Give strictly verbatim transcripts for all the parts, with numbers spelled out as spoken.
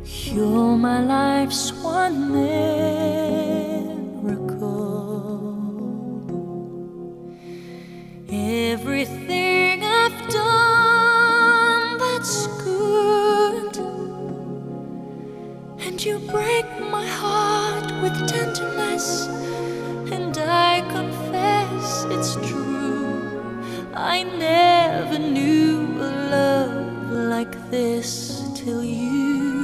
You're my life's one miracle. Everything I've done that's good, and you break my heart with tenderness, and I confess it's true. I never knew a love like this till you.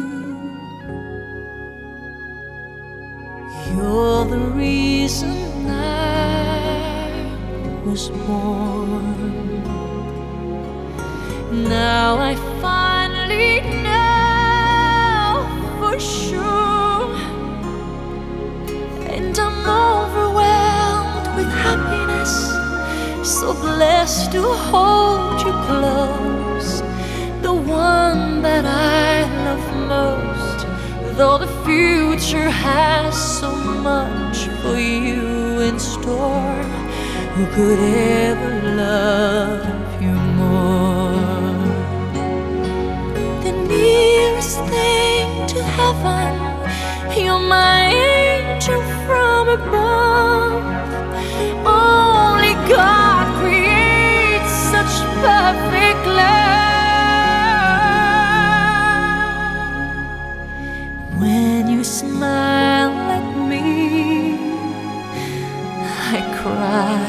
You're the reason I was born. Now I finally know for sure, and I'm overwhelmed with happiness, so blessed to hold you close, the one that I love most, though the future has so much for you in store. Who could ever love you more? The nearest thing to heaven, you're my angel from above. Only God creates such perfect love. When you smile at me, I cry.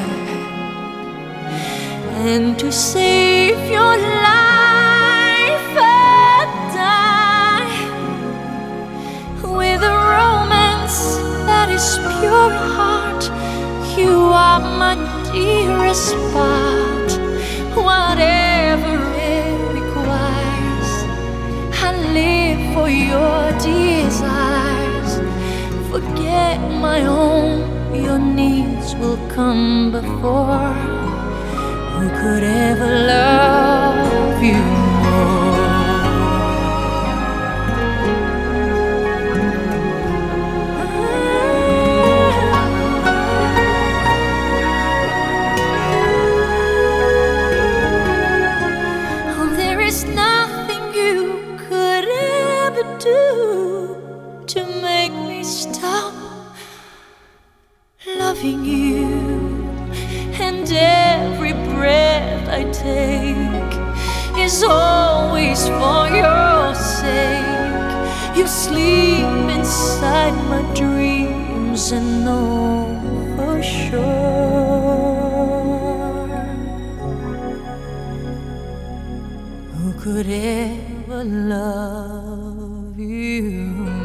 And to save your life I die, with a romance that is pure heart. You are my dearest part. Whatever it requires, I live for your desires. Forget my own, your needs will come before. Who could ever love you more? Oh, there is nothing you could ever do to make me stop loving you. And every breath I take is always for your sake. You sleep inside my dreams and know for sure. Who could ever love you?